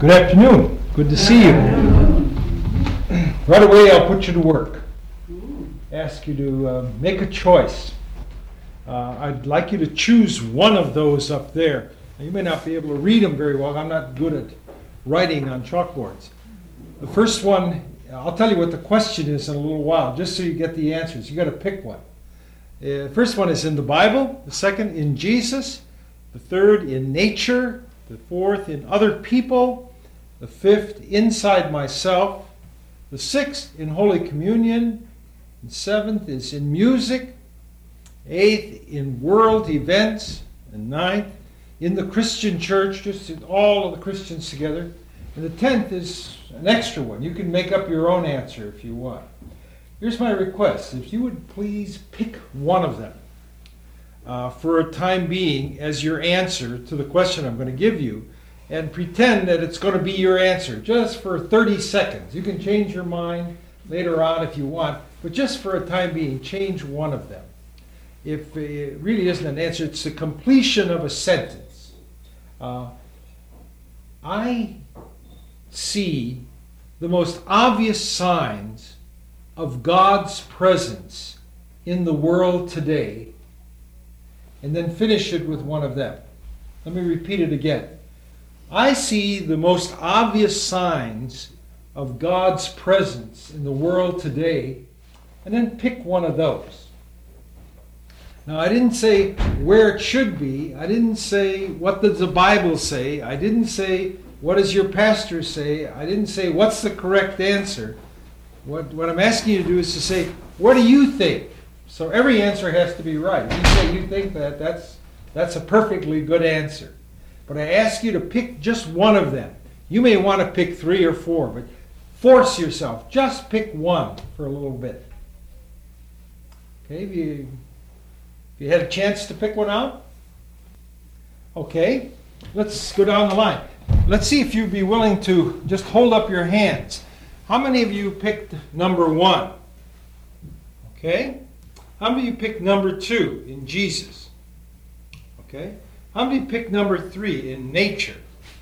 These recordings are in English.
Good afternoon. Good to see you. Right away, I'll put you to work. Ask you to make a choice. I'd like you to choose one of those up there. Now, you may not be able to read them very well. I'm not good at writing on chalkboards. The first one, I'll tell you what the question is in a little while, just so you get the answers. You got to pick one. The first one is in the Bible. The second, in Jesus. The third, in nature. The fourth, in other people. The fifth, inside myself. The sixth, in Holy Communion. And seventh is in music. Eighth, in world events. And ninth, in the Christian church, just all of the Christians together. And the 10th is an extra one. You can make up your own answer if you want. Here's my request. If you would please pick one of them for a time being as your answer to the question I'm going to give you, and pretend that it's going to be your answer just for 30 seconds. You can change your mind later on if you want, but just for a time being, change one of them. If it really isn't an answer, it's the completion of a sentence. I see the most obvious signs of God's presence in the world today, and then finish it with one of them. Let me repeat it again. I see the most obvious signs of God's presence in the world today, and then pick one of those. Now, I didn't say where it should be. I didn't say what does the Bible say. I didn't say what does your pastor say. I didn't say what's the correct answer. What I'm asking you to do is to say, what do you think? So every answer has to be right. If you say you think that, that's a perfectly good answer. But I ask you to pick just one of them. You may want to pick 3 or 4, but force yourself. Just pick one for a little bit. Okay, if you had a chance to pick one out? Okay, let's go down the line. Let's see if you'd be willing to just hold up your hands. How many of you picked number 1? Okay. How many of you picked number 2 in Jesus? Okay. How many picked number 3 in nature?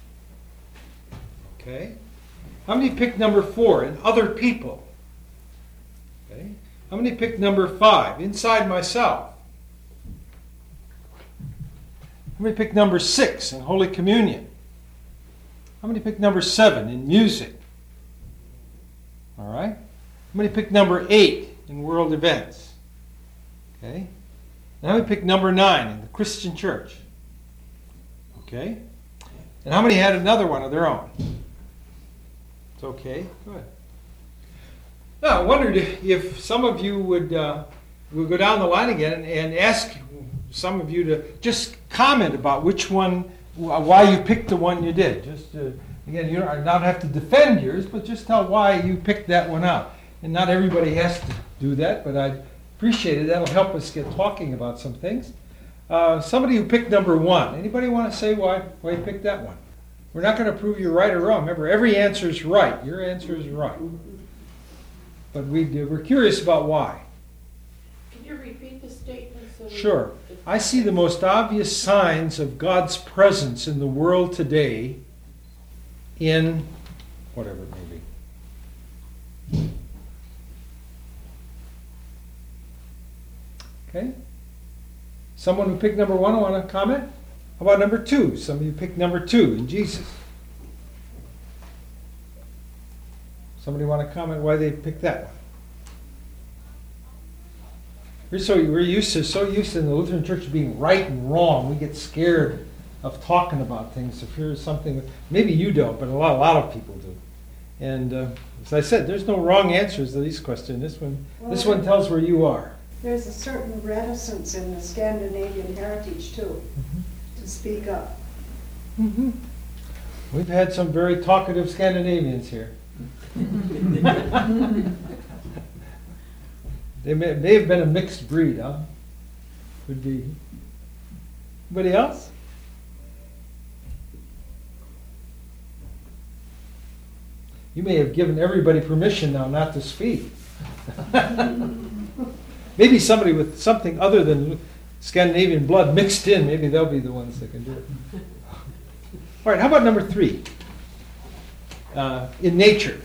Okay. How many picked number 4 in other people? Okay. How many picked number 5 inside myself? How many picked number 6 in Holy Communion? How many picked number 7 in music? All right. How many picked number 8 in world events? Okay. And how many picked number 9 in the Christian church? Okay. And how many had another one of their own? It's okay. Good. Now, I wondered if some of you would go down the line again and ask some of you to just comment about which one, why you picked the one you did. Just again, you don't have to defend yours, but just tell why you picked that one out. And not everybody has to do that, but I'd appreciate it. That'll help us get talking about some things. Somebody who picked number 1. Anybody want to say why you picked that one? We're not going to prove you're right or wrong. Remember, every answer is right. Your answer is right. But we're curious about why. Can you repeat the statement? Sure. I see the most obvious signs of God's presence in the world today in whatever it may be. Okay? Someone who picked number 1 want to comment? How about number 2? Some of you picked number 2 in Jesus. Somebody want to comment why they picked that one? We're used to in the Lutheran Church being right and wrong. We get scared of talking about things. If here's something, maybe you don't, but a lot of people do. And as I said, there's no wrong answers to these questions. This one tells where you are. There's a certain reticence in the Scandinavian heritage, too, to speak up. Mm-hmm. We've had some very talkative Scandinavians here. They may have been a mixed breed, huh? Could be. Anybody else? You may have given everybody permission now not to speak. Maybe somebody with something other than Scandinavian blood mixed in, maybe they'll be the ones that can do it. All right, how about number 3? in nature?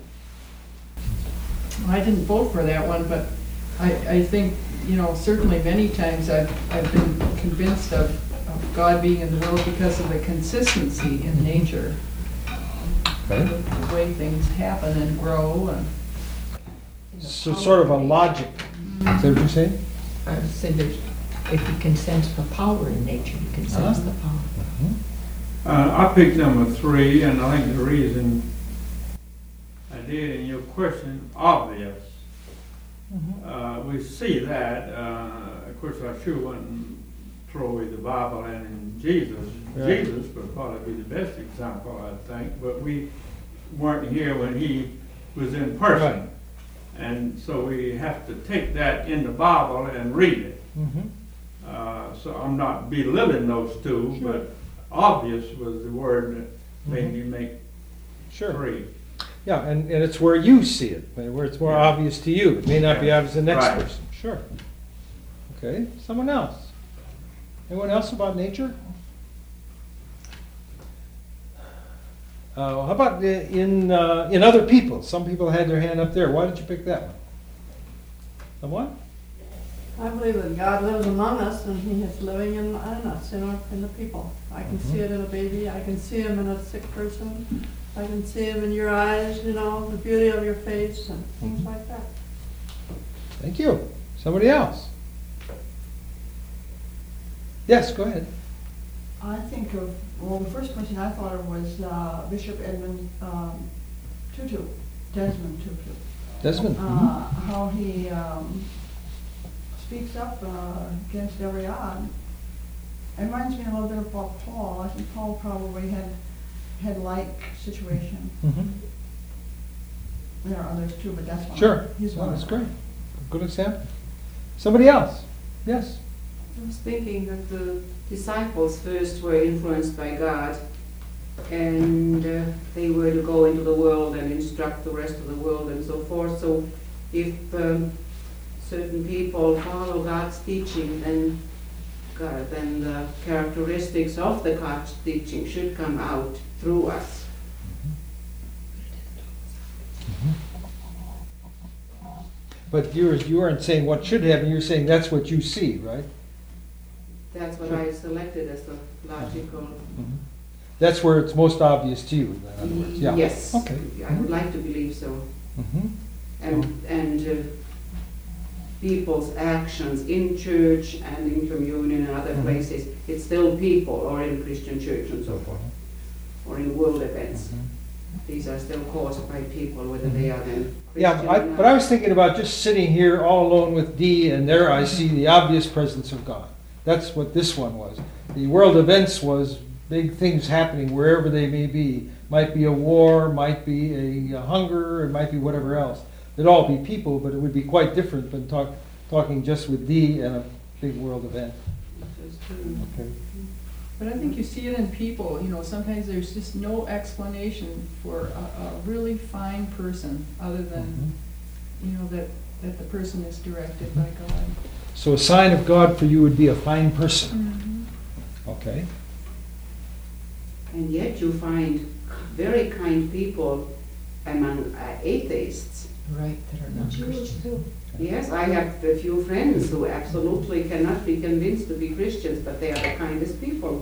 I didn't vote for that one, but I think, certainly many times I've been convinced of God being in the world because of the consistency in nature. Okay. The way things happen and grow and. So sort of a logic. Is that what you're saying? I would say there's, if you can sense the power in nature, you can sense the power. I picked number 3, and I think the reason I did in your question, obvious. We see that. Of course, I sure wouldn't throw away the Bible and in Jesus. Right. Jesus would probably be the best example, I think, but we weren't here when he was in person. Right. And so we have to take that in the Bible and read it. So I'm not belittling those two, Sure. but obvious was the word that made me make Sure. 3. Yeah, and it's where you see it, where it's more Yeah. obvious to you. It may not be obvious to the next Right. person. Sure. Okay, someone else. Anyone else about nature? How about in other people? Some people had their hand up there. Why did you pick that one? Someone? I believe that God lives among us and He is living in us, in the people. I can see it in a baby, I can see Him in a sick person, I can see Him in your eyes, the beauty of your face and things like that. Thank you. Somebody else? Yes, go ahead. I think of, the first person I thought of was Bishop Edmund Tutu, Desmond Tutu. Desmond? How he speaks up against every odd. It reminds me a little bit about Paul. I think Paul probably had like situation. There are others too, but that's one. Sure. He's Well, one. that's great. Good example. Somebody else? Yes. I was thinking that the disciples first were influenced by God, and they were to go into the world and instruct the rest of the world and so forth. So if certain people follow God's teaching, then the characteristics of the God's teaching should come out through us. But you weren't saying what should happen, you're saying that's what you see, right? That's what I selected as the logical. That's where it's most obvious to you, in other words. Yeah. Yes. Okay. I would like to believe so. Mhm. And people's actions in church and in communion and other places, it's still people, or in Christian church and so forth, or in world events. These are still caused by people, whether they are then Yeah, Christian or but I was thinking about just sitting here all alone with Dee, and there I see the obvious presence of God. That's what this one was. The world events was big things happening wherever they may be. Might be a war, might be a hunger, it might be whatever else. It'd all be people, but it would be quite different than talking just with Dee and a big world event. Okay. But I think you see it in people, sometimes there's just no explanation for a really fine person other than, that the person is directed by God. So a sign of God for you would be a fine person. Okay. And yet you find very kind people among atheists. Right, that are not Christian. Yes, I have a few friends who absolutely cannot be convinced to be Christians, but they are the kindest people.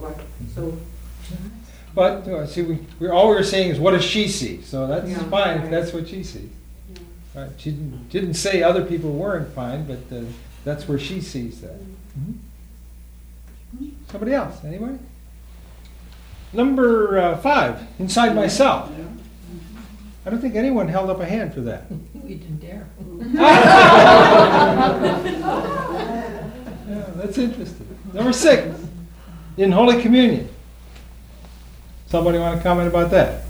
But see, all we were saying is what does she see? So that's Yeah, fine if right. that's what she sees. Right. She didn't say other people weren't fine, but that's where she sees that. Somebody else? Anybody? Number 5, inside myself. I don't think anyone held up a hand for that. We didn't dare. Yeah, that's interesting. Number 6, in Holy Communion. Somebody want to comment about that?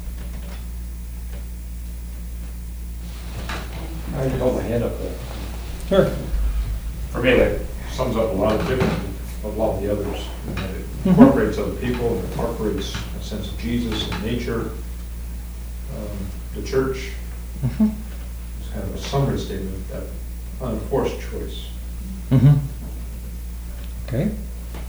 I can hold my hand up there. Sure. For me, that sums up a lot of the others. It incorporates other people, it incorporates a sense of Jesus and nature. The church is kind of a summary statement of that unforced choice. Okay.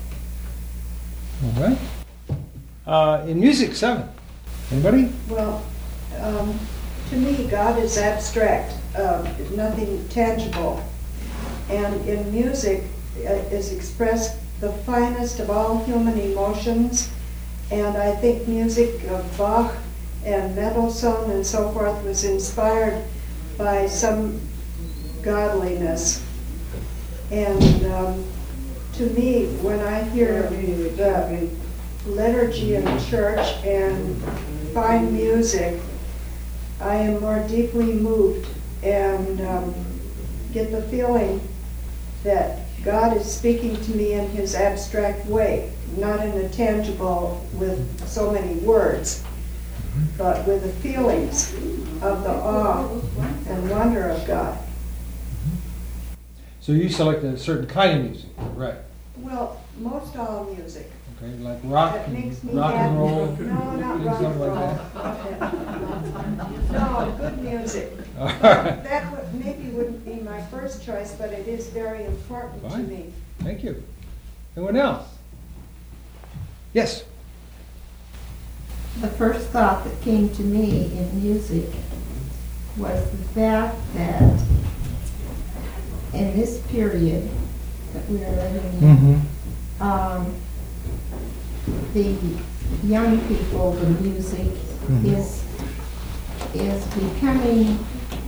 All right. In music, 7. Anybody? Well, To me, God is abstract, nothing tangible. And in music is expressed the finest of all human emotions. And I think music of Bach and Mendelssohn and so forth was inspired by some godliness. And to me, when I hear the liturgy in the church and find music, I am more deeply moved and get the feeling that God is speaking to me in his abstract way, not in a tangible with so many words, but with the feelings of the awe and wonder of God. So you select a certain kind of music, right? Well, most all music. Okay, like rock That makes me and rock and happy. roll. No, not rock something and like roll. No, good music. All right. That maybe wouldn't be my first choice, but it is very important to Fine. me. Thank you. Anyone else? Yes. The first thought that came to me in music was the fact that in this period that we are living in, the young people, the music is becoming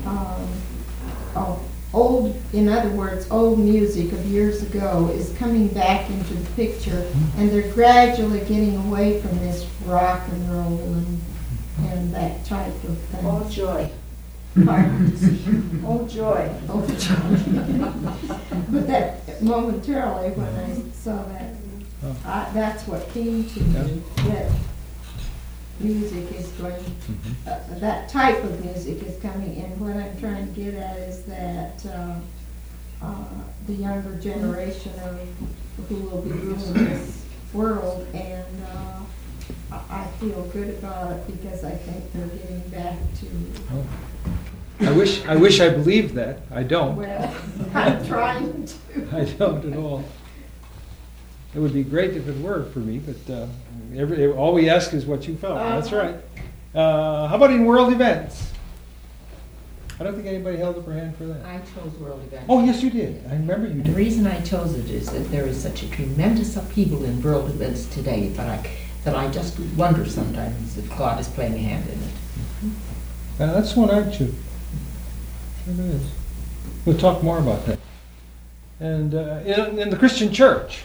old. In other words, old music of years ago is coming back into the picture, and they're gradually getting away from this rock and roll and that type of thing. Oh, joy. Pardon? Oh, joy. Oh, but that momentarily when I saw that, that's what came to me, that music is going, that type of music is coming, and what I'm trying to get at is that the younger generation of who will be ruling this world, and I feel good about it because I think they're getting back to. I wish I believed that. I don't. Well, I'm trying to. I don't at all. It would be great if it were for me, but all we ask is what you felt. That's right. How about in world events? I don't think anybody held up their hand for that. I chose world events. Oh, yes, you did. I remember you The did. reason I chose it is that there is such a tremendous upheaval in world events today that I just wonder sometimes if God is playing a hand in it. That's one I choose. Sure it is. We'll talk more about that. And in the Christian church.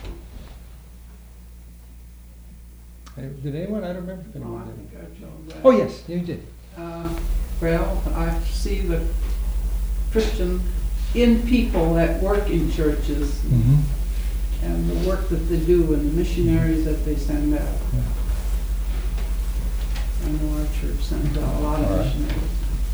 Did anyone? I don't remember if No, anyone I did. think I chose that. Oh, yes, you did. Well, I see the Christian in people that work in churches and the work that they do and the missionaries that they send out. I know our church sends out a lot of missionaries.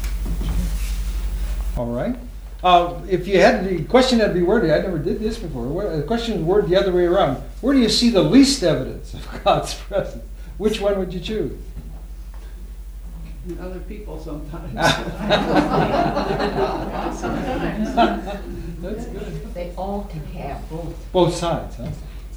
All right. If you had the question had to be worded, I never did this before. The question is worded the other way around. Where do you see the least evidence of God's presence? Which one would you choose? And other people sometimes. That's good. They all can have both. Both sides, huh?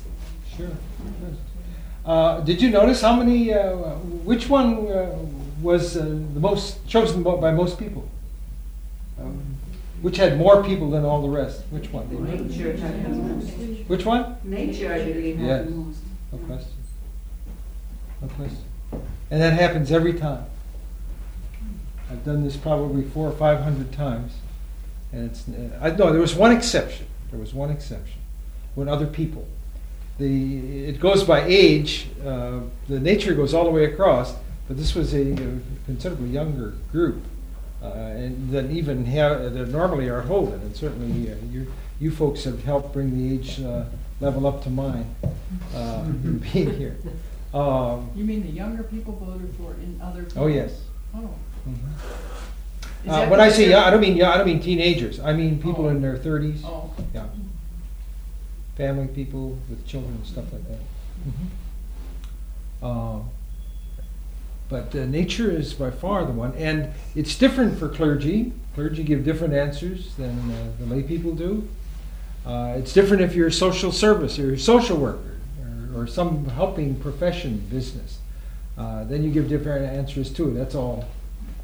Sure. Did you notice how many? Which one was the most chosen by most people? Which had more people than all the rest? Which one? Nature had the most. Which one? Nature, I believe, Yes. had the most. No question. No question. And that happens every time. I've done this probably 400 or 500 times, and it's. No, there was one exception. There was one exception. When other people, it goes by age. The nature goes all the way across, but this was a considerably younger group, and than even that normally are Holden, and certainly you folks have helped bring the age level up to mine in being here. You mean the younger people voted for in other people? Oh yes. Oh. Mm-hmm. Is that When I because say they're- young, I don't mean teenagers. I mean people in their 30s. Oh. Yeah. Family people with children and stuff like that. But nature is by far the one, and it's different for clergy. Clergy give different answers than the lay people do. It's different if you're a social service or a social worker or some helping profession business. Then you give different answers too. That's all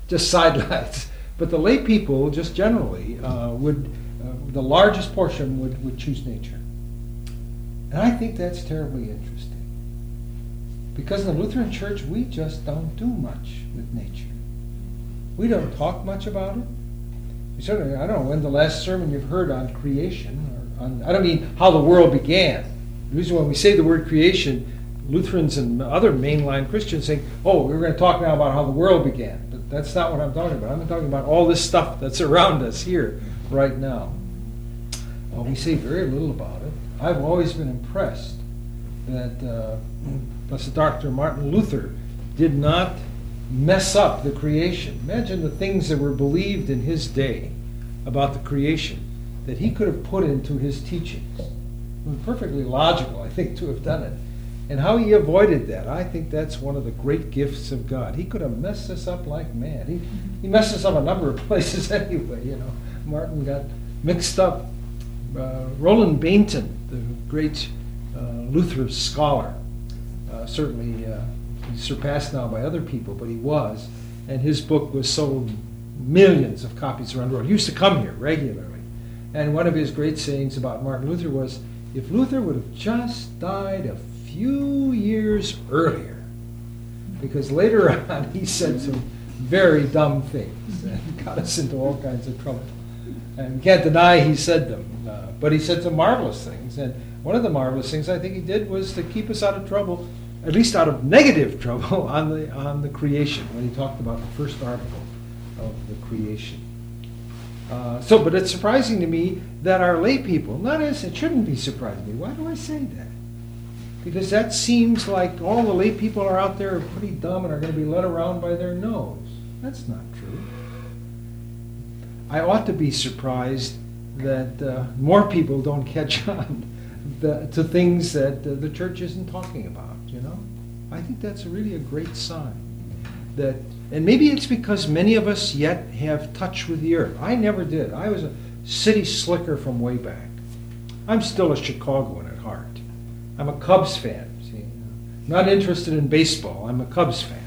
just sidelights. But the lay people, just generally, the largest portion would choose nature. And I think that's terribly interesting. Because in the Lutheran Church, we just don't do much with nature. We don't talk much about it. Certainly, I don't know when the last sermon you've heard on creation, or on, I don't mean how the world began. The reason when we say the word creation, Lutherans and other mainline Christians think, oh, we're going to talk now about how the world began. But that's not what I'm talking about. I'm talking about all this stuff that's around us here right now. Well, we say very little about it. I've always been impressed that Blessed Dr. Martin Luther did not mess up the creation. Imagine the things that were believed in his day about the creation that he could have put into his teachings. It was perfectly logical, I think, to have done it. And how he avoided that, I think that's one of the great gifts of God. He could have messed us up like mad. He messed us up a number of places anyway, you know. Martin got mixed up. Roland Bainton, the great Luther scholar, certainly he's surpassed now by other people, but he was, and his book was sold millions of copies around the world. He used to come here regularly, and one of his great sayings about Martin Luther was, if Luther would have just died a few years earlier, because later on he said some very dumb things and got us into all kinds of trouble. And you can't deny he said them, but he said some marvelous things, and one of the marvelous things I think he did was to keep us out of trouble, at least out of negative trouble, on the creation, when he talked about the first article of the creation. But it's surprising to me that our lay people, it shouldn't be surprising to me. Why do I say that? Because that seems like all the lay people are out there are pretty dumb and are going to be led around by their nose. That's not true. I ought to be surprised that more people don't catch on to things that the church isn't talking about, you know? I think that's really a great sign. And maybe it's because many of us yet have touch with the earth. I never did. I was a city slicker from way back. I'm still a Chicagoan at heart. I'm a Cubs fan, see? Not interested in baseball. I'm a Cubs fan.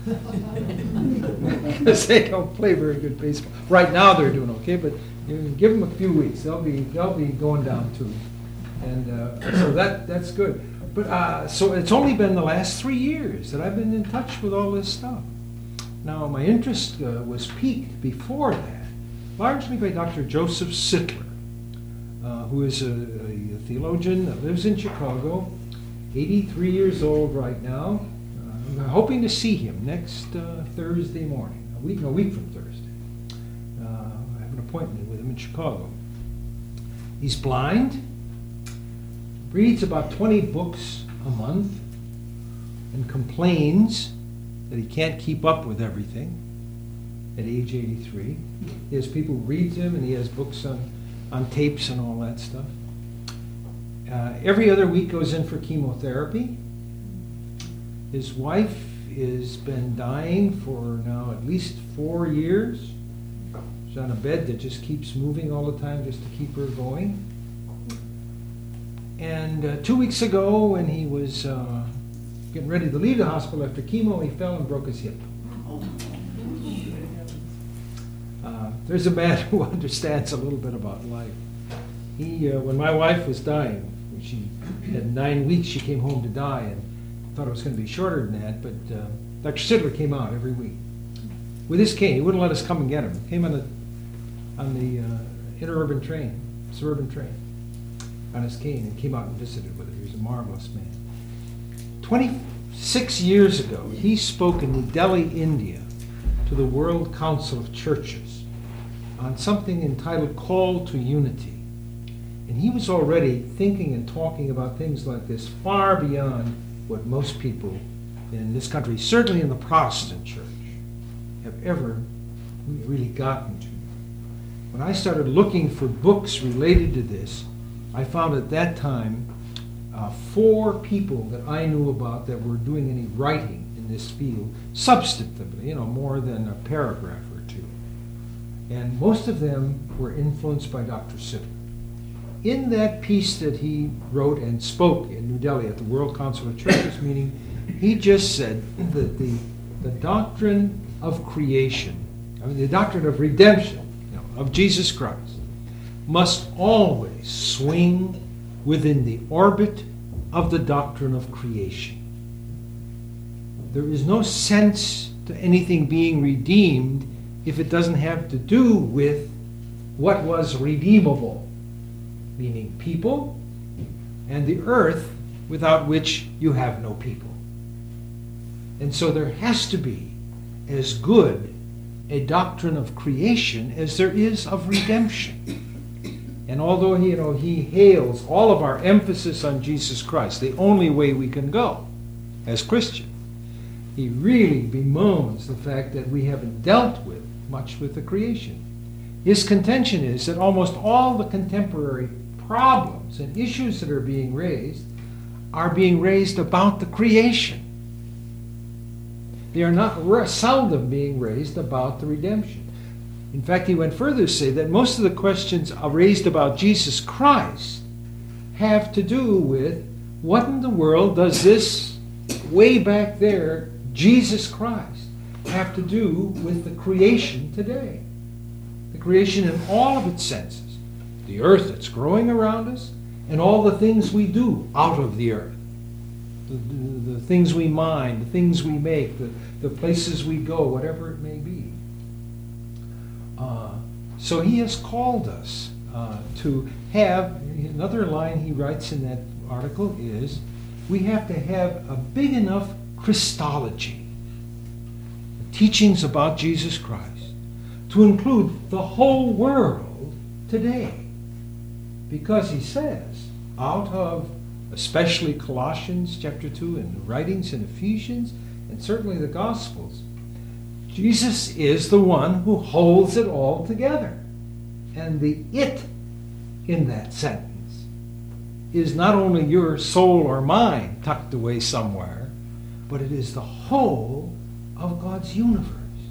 Because they don't play very good baseball. Right now they're doing okay, but you give them a few weeks. They'll be going down too. And so that's good. But so it's only been the last 3 years that I've been in touch with all this stuff. Now, my interest was piqued before that, largely by Dr. Joseph Sittler, who is a theologian that lives in Chicago, 83 years old right now. I'm hoping to see him next Thursday morning, a week from Thursday. I have an appointment with him in Chicago. He's blind, reads about 20 books a month, and complains that he can't keep up with everything at age 83. He has people who read him, and he has books on tapes and all that stuff. Every other week goes in for chemotherapy. His wife has been dying for now at least 4 years. She's on a bed that just keeps moving all the time just to keep her going. And 2 weeks ago, when he was getting ready to leave the hospital after chemo, he fell and broke his hip. There's a man who understands a little bit about life. When my wife was dying, when she had 9 weeks, she came home to die, and thought it was going to be shorter than that, but Dr. Sittler came out every week with his cane. He wouldn't let us come and get him. He came on the suburban train, on his cane, and came out and visited with her. He was a marvelous man. 26 years ago, he spoke in New Delhi, India, to the World Council of Churches on something entitled Call to Unity. And he was already thinking and talking about things like this far beyond what most people in this country, certainly in the Protestant church, have ever really gotten to. When I started looking for books related to this, I found at that time 4 people that I knew about that were doing any writing in this field, substantively, more than a paragraph or 2. And most of them were influenced by Dr. Sittler. In that piece that he wrote and spoke in New Delhi at the World Council of Churches meeting, he just said that the doctrine of creation I mean, the doctrine of redemption, of Jesus Christ, must always swing within the orbit of the doctrine of creation. There is no sense to anything being redeemed if it doesn't have to do with what was redeemable, meaning people and the earth, without which you have no people. And so there has to be as good a doctrine of creation as there is of redemption. And although he hails all of our emphasis on Jesus Christ, the only way we can go as Christians, he really bemoans the fact that we haven't dealt with much with the creation. His contention is that almost all the contemporary problems and issues that are being raised about the creation. They are not seldom being raised about the redemption. In fact, he went further to say that most of the questions raised about Jesus Christ have to do with what in the world does this way back there, Jesus Christ, have to do with the creation today? The creation in all of its senses. The earth that's growing around us and all the things we do out of the earth. The things we mine, the things we make, the places we go, whatever it may be. So he has called us to have, another line he writes in that article is, we have to have a big enough Christology, teachings about Jesus Christ, to include the whole world today. Because he says, out of especially Colossians chapter 2 and the writings in Ephesians, and certainly the Gospels, Jesus is the one who holds it all together. And the it in that sentence is not only your soul or mine tucked away somewhere, but it is the whole of God's universe.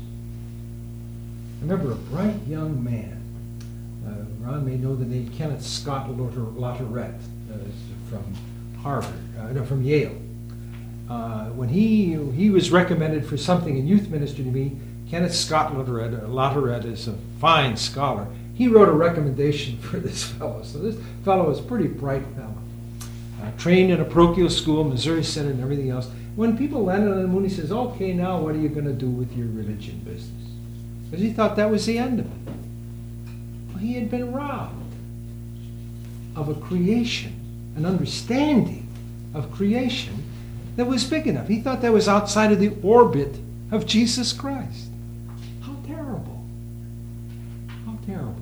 I remember a bright young man, Ron may know the name, Kenneth Scott Latourette, from Harvard, from Yale. When he was recommended for something in youth ministry to me, Kenneth Scott Latourette is a fine scholar. He wrote a recommendation for this fellow. So this fellow was a pretty bright fellow. Trained in a parochial school, Missouri Synod and everything else. When people landed on the moon, he says, okay, now what are you going to do with your religion business? Because he thought that was the end of it. Well, he had been robbed of a creation, an understanding of creation that was big enough. He thought that was outside of the orbit of Jesus Christ. How terrible. How terrible.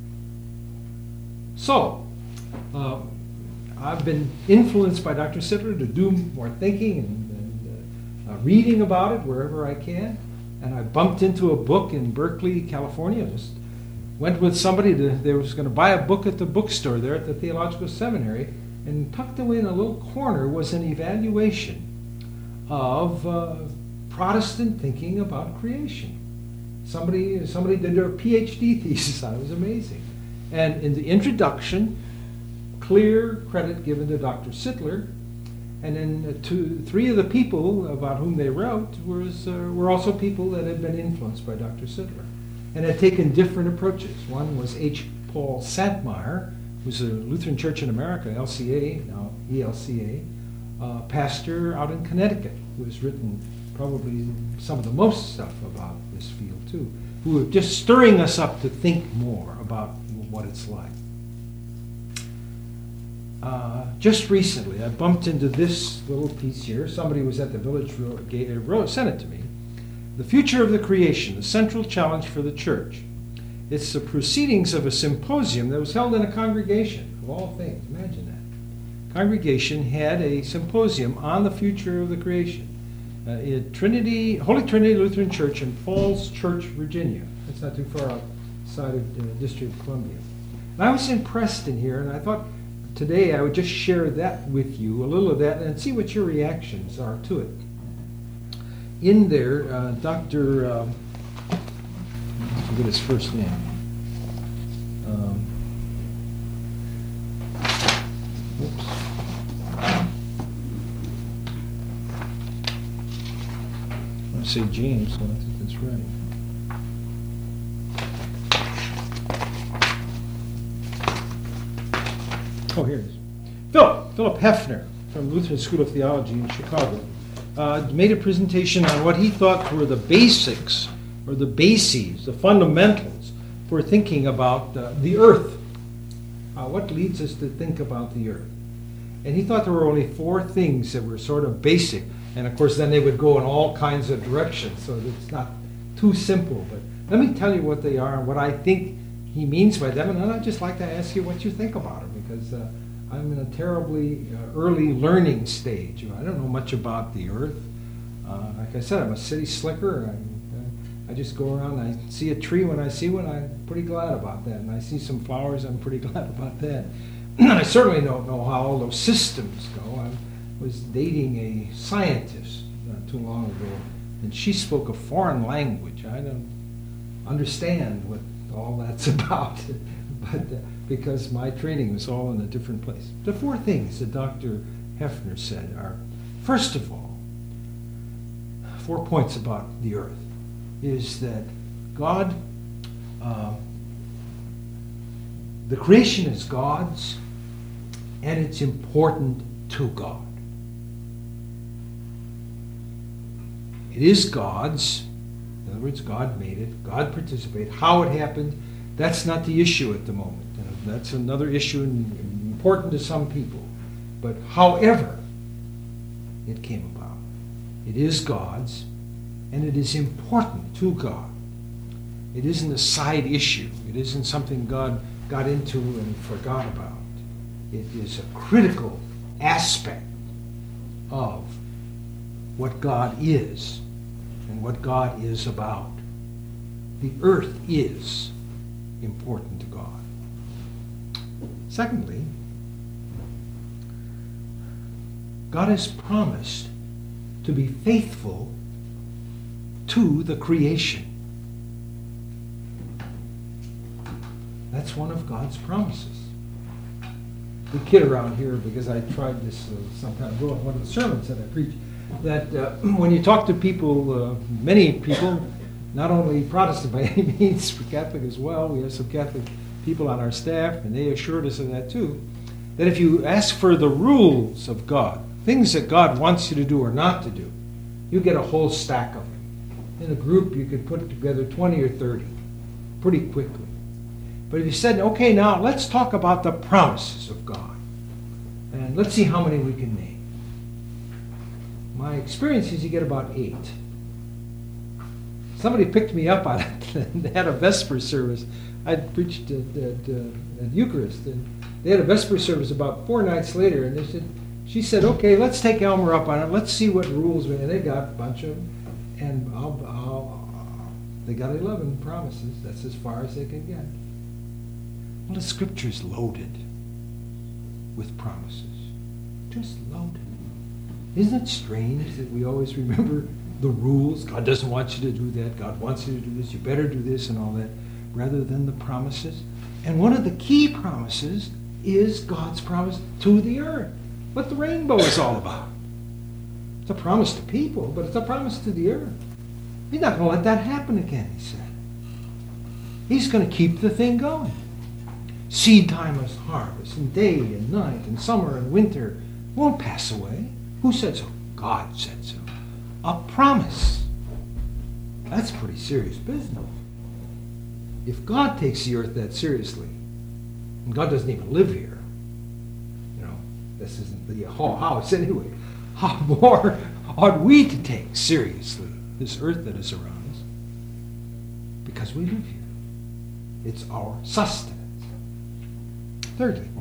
So, I've been influenced by Dr. Sittler to do more thinking and reading about it wherever I can. And I bumped into a book in Berkeley, California. Just went with somebody, they was going to buy a book at the bookstore there at the Theological Seminary, and tucked away in a little corner was an evaluation of Protestant thinking about creation. Somebody did their PhD thesis on it. It was amazing. And in the introduction, clear credit given to Dr. Sittler, and then three of the people about whom they wrote were also people that had been influenced by Dr. Sittler and had taken different approaches. One was H. Paul Santmeyer, who's a Lutheran Church in America, LCA, now ELCA, pastor out in Connecticut, who has written probably some of the most stuff about this field too, who are just stirring us up to think more about what it's like. Just recently, I bumped into this little piece here. Somebody was at the Village Road, sent it to me. The Future of the Creation, the Central Challenge for the Church. It's the proceedings of a symposium that was held in a congregation, of all things. Imagine that. Congregation had a symposium on the future of the creation at Holy Trinity Lutheran Church in Falls Church, Virginia. That's not too far outside of the District of Columbia. And I was impressed in here, and I thought today I would just share that with you, a little of that, and see what your reactions are to it. In there, Dr. I forget his first name. Oops. I want to say James, so I think that's right. Oh, here it is. Philip Hefner from Lutheran School of Theology in Chicago made a presentation on what he thought were the basics, or the bases, the fundamentals for thinking about the earth. What leads us to think about the earth? And he thought there were only 4 things that were sort of basic. And of course, then they would go in all kinds of directions, so it's not too simple. But let me tell you what they are and what I think he means by them. And I'd just like to ask you what you think about them, because I'm in a terribly early learning stage. I don't know much about the earth. Like I said, I'm a city slicker. I just go around, I see a tree. When I see one, I'm pretty glad about that. And I see some flowers, I'm pretty glad about that. I certainly don't know how all those systems go. I was dating a scientist not too long ago, and she spoke a foreign language. I don't understand what all that's about, but because my training was all in a different place. The 4 things that Dr. Hefner said are, first of all, 4 points about the earth, is that God, the creation is God's, and it's important to God. It is God's. In other words, God made it. God participated. How it happened, that's not the issue at the moment. That's another issue and important to some people. But however it came about, it is God's, and it is important to God. It isn't a side issue. It isn't something God got into and forgot about. It is a critical aspect of what God is and what God is about. The earth is important to God. Secondly, God has promised to be faithful to the creation. That's one of God's promises. We kid around here because I tried this some time ago in one of the sermons that I preached, that when you talk to people, many people, not only Protestant by any means, but Catholic as well, we have some Catholic people on our staff, and they assured us of that too, that if you ask for the rules of God, things that God wants you to do or not to do, you get a whole stack of them. In a group, you could put together 20 or 30 pretty quickly. But if you said, okay, now let's talk about the promises of God, and let's see how many we can name. My experience is you get about 8. Somebody picked me up on it and they had a Vesper service. I preached at Eucharist, and they had a Vesper service about 4 nights later, and she said, okay, let's take Elmer up on it. Let's see what rules we, and they got a bunch of them, and they got 11 promises. That's as far as they could get. Well, the Scripture's loaded with promises. Just loaded. Isn't it strange that we always remember the rules? God doesn't want you to do that. God wants you to do this. You better do this and all that, rather than the promises. And one of the key promises is God's promise to the earth. What the rainbow is all about. It's a promise to people, but it's a promise to the earth. He's not going to let that happen again, he said. He's going to keep the thing going. Seed time is harvest, and day and night, and summer and winter won't pass away. Who said so? God said so. A promise. That's pretty serious business. If God takes the earth that seriously, and God doesn't even live here, this isn't the whole house anyway, how more ought we to take seriously this earth that is around us? Because we live here. It's our sustenance. Thirdly,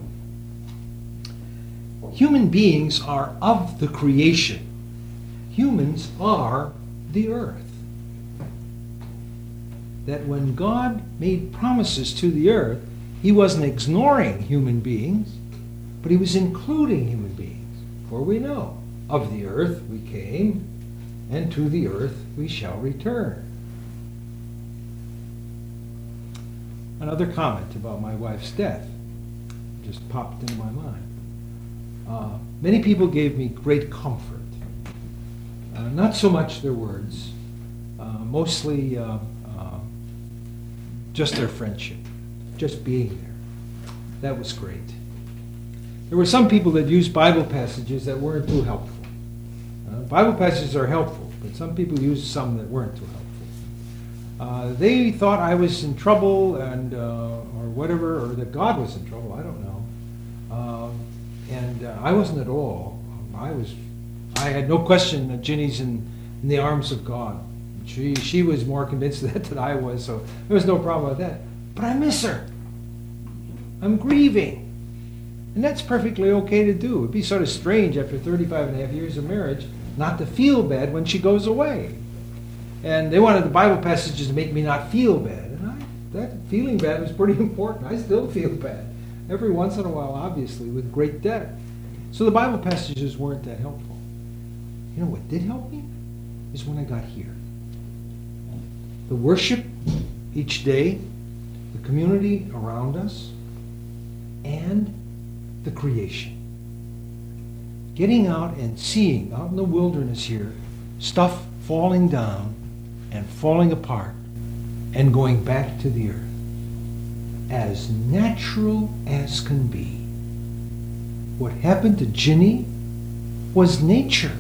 human beings are of the creation. Humans are the earth. That when God made promises to the earth, he wasn't ignoring human beings, but he was including human beings. For we know, of the earth we came, and to the earth we shall return. Another comment about my wife's death just popped into my mind. Many people gave me great comfort. Not so much their words, mostly just their friendship, just being there. That was great. There were some people that used Bible passages that weren't too helpful. Bible passages are helpful, but some people used some that weren't too helpful. They thought I was in trouble and or whatever, or that God was in trouble. I don't know. And I wasn't at all. I had no question that Ginny's in the arms of God. She was more convinced of that than I was, so there was no problem with that. But I miss her. I'm grieving. And that's perfectly okay to do. It'd be sort of strange after 35 and a half years of marriage not to feel bad when she goes away. And they wanted the Bible passages to make me not feel bad. And that feeling bad was pretty important. I still feel bad. Every once in a while, obviously, with great depth. So the Bible passages weren't that helpful. You know what did help me? Is when I got here. The worship each day, the community around us, and the creation. Getting out and seeing, out in the wilderness here, stuff falling down and falling apart and going back to the earth. As natural as can be. What happened to Ginny was nature.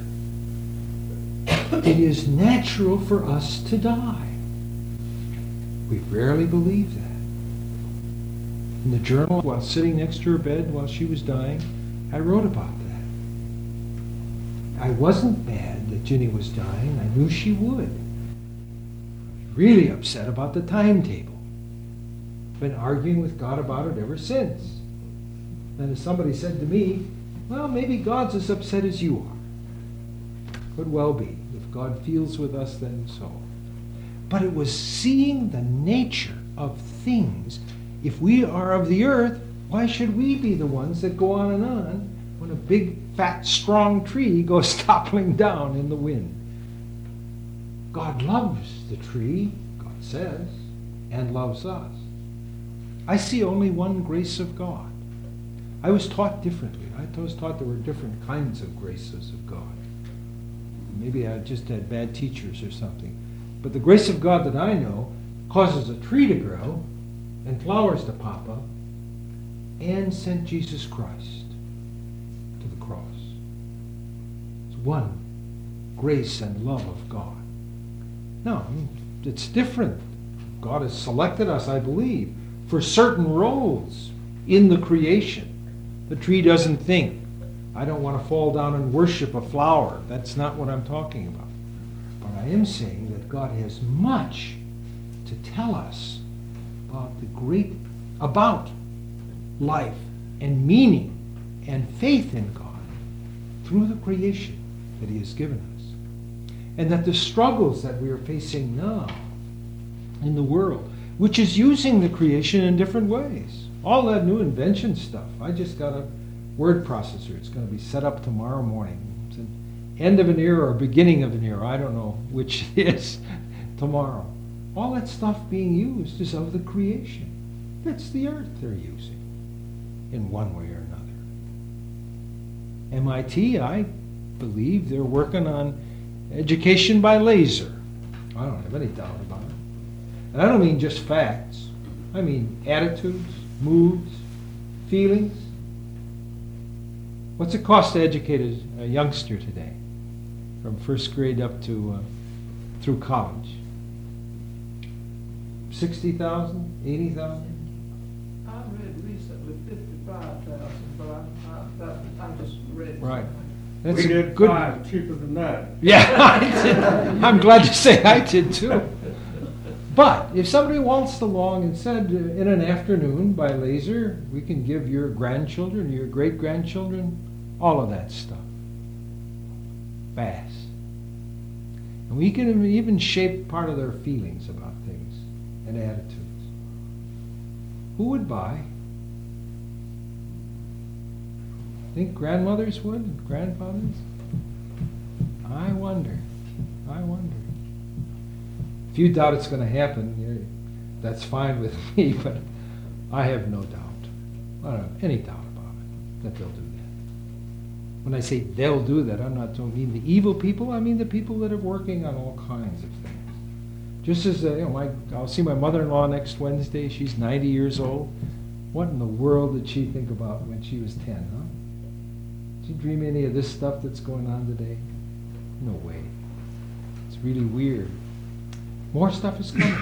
It is natural for us to die. We rarely believe that. In the journal, while sitting next to her bed while she was dying, I wrote about that. I wasn't mad that Ginny was dying. I knew she would. I was really upset about the timetable. Been arguing with God about it ever since. And as somebody said to me, well, maybe God's as upset as you are. Could well be. If God feels with us, then so. But it was seeing the nature of things. If we are of the earth, why should we be the ones that go on and on when a big, fat, strong tree goes toppling down in the wind? God loves the tree, God says, and loves us. I see only one grace of God. I was taught differently. I was taught there were different kinds of graces of God. Maybe I just had bad teachers or something. But the grace of God that I know causes a tree to grow and flowers to pop up and sent Jesus Christ to the cross. It's one grace and love of God. No, it's different. God has selected us, I believe, for certain roles in the creation. The tree doesn't think, I don't want to fall down and worship a flower. That's not what I'm talking about. But I am saying that God has much to tell us about life and meaning and faith in God through the creation that He has given us. And that the struggles that we are facing now in the world, which is using the creation in different ways. All that new invention stuff. I just got a word processor. It's going to be set up tomorrow morning. It's an end of an era or beginning of an era. I don't know which it is tomorrow. All that stuff being used is of the creation. It's the earth they're using in one way or another. MIT, I believe they're working on education by laser. I don't have any doubt about it. And I don't mean just facts. I mean attitudes, moods, feelings. What's it cost to educate a youngster today, from first grade up to through college? 60,000, 80,000? I read recently 55,000, but I just read. Right. We That's a did good. 5 cheaper than that. Yeah, I did. I'm glad you say I did too. But if somebody waltzed along and said in an afternoon by laser, we can give your grandchildren, your great-grandchildren, all of that stuff. Fast. And we can even shape part of their feelings about things and attitudes. Who would buy? Think grandmothers would? And grandfathers? I wonder. If you doubt it's going to happen, that's fine with me, but I have no doubt. I don't have any doubt about it, that they'll do that. When I say they'll do that, I'm not talking mean the evil people, I mean the people that are working on all kinds of things. Just as, I'll see my mother-in-law next Wednesday. She's 90 years old. What in the world did she think about when she was 10, huh? Did you dream any of this stuff that's going on today? No way. It's really weird. More stuff is coming.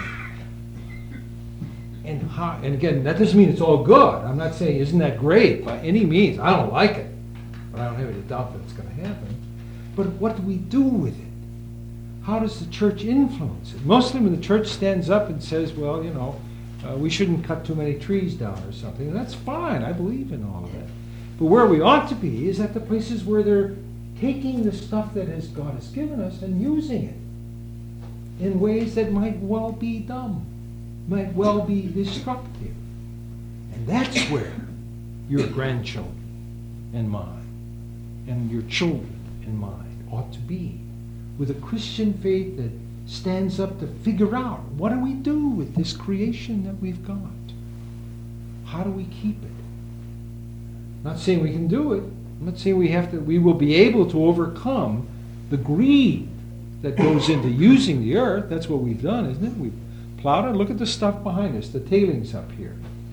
And again, that doesn't mean it's all good. I'm not saying isn't that great by any means. I don't like it, but I don't have any doubt that it's going to happen. But what do we do with it? How does the church influence it? Mostly when the church stands up and says, well, we shouldn't cut too many trees down or something. And that's fine. I believe in all of that. But where we ought to be is at the places where they're taking the stuff that God has given us and using it in ways that might well be dumb, might well be destructive. And that's where your grandchildren and mine and your children and mine ought to be, with a Christian faith that stands up to figure out, what do we do with this creation that we've got? How do we keep it? I'm not saying we can do it. I'm not saying we will be able to overcome the greed that goes into using the earth. That's what we've done, isn't it? We've plowed it. Look at the stuff behind us, the tailings up here.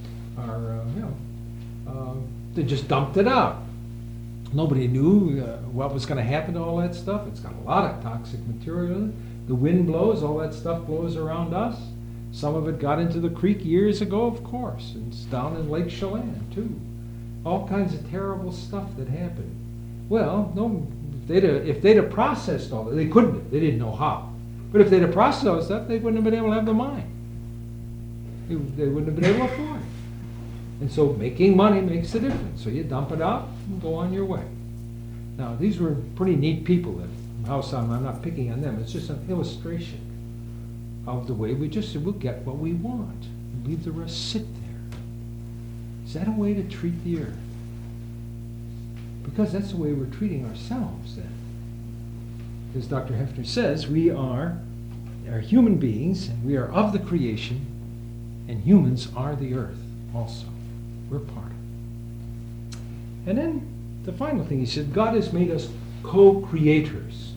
They just dumped it out. Nobody knew what was going to happen to all that stuff. It's got a lot of toxic material in it. The wind blows, all that stuff blows around us. Some of it got into the creek years ago, of course, and it's down in Lake Chelan, too. All kinds of terrible stuff that happened. Well, no, if they'd have processed all that, they couldn't have. They didn't know how. But if they'd have processed all that stuff, they wouldn't have been able to have the mine. They wouldn't have been able to afford it. And so making money makes a difference. So you dump it out and go on your way. Now, these were pretty neat people at House. I'm not picking on them. It's just an illustration of the way we'll get what we want and leave the rest sit there. Is that a way to treat the earth? Because that's the way we're treating ourselves then. As Dr. Hefner says, we are human beings, and we are of the creation, and humans are the earth also. We're part of it. And then the final thing, he said, God has made us co-creators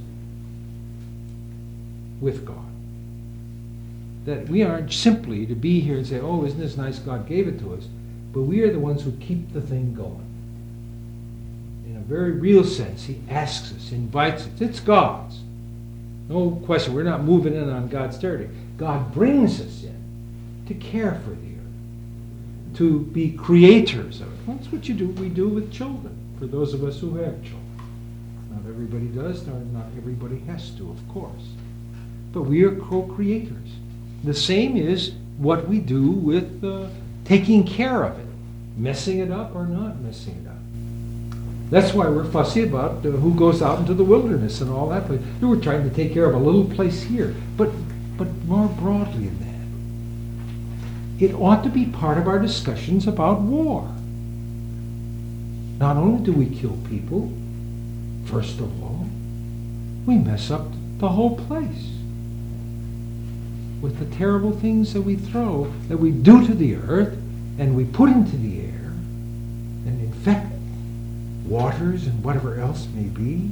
with God. That we aren't simply to be here and say, oh, isn't this nice, God gave it to us, but we are the ones who keep the thing going. In a very real sense, he asks us, invites us. It's God's. No question, we're not moving in on God's territory. God brings us in to care for the earth, to be creators of it. That's what we do with children, for those of us who have children. Not everybody does, nor not everybody has to, of course. But we are co-creators. The same is what we do with taking care of it, messing it up or not messing it up. That's why we're fussy about who goes out into the wilderness and all that. We're trying to take care of a little place here, but more broadly than that. It ought to be part of our discussions about war. Not only do we kill people, first of all, we mess up the whole place with the terrible things that we throw, that we do to the earth, and we put into the air, and infect waters and whatever else may be.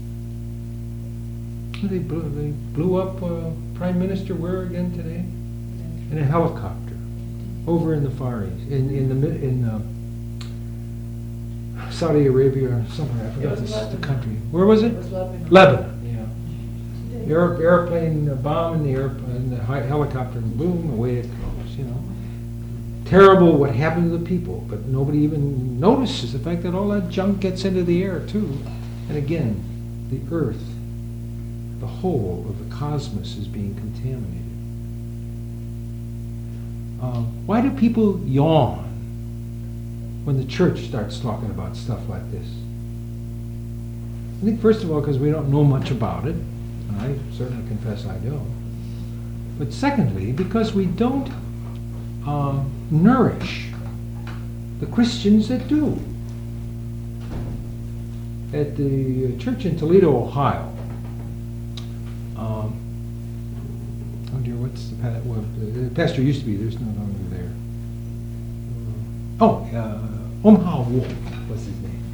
They blew up Prime Minister where again today? In a helicopter over in the Far East, in Saudi Arabia or somewhere. I forgot the country. Where was it? Lebanon. Yeah. Airplane bomb in the helicopter, and boom, away it goes. Terrible what happened to the people, but nobody even notices the fact that all that junk gets into the air too. And again, the earth, the whole of the cosmos is being contaminated. Why do people yawn when the church starts talking about stuff like this? I think first of all because we don't know much about it, and I certainly confess I don't. But secondly, because we don't nourish the Christians that do. At the church in Toledo, Ohio, the pastor used to be, there's no longer there. Omaha Wolf was his name.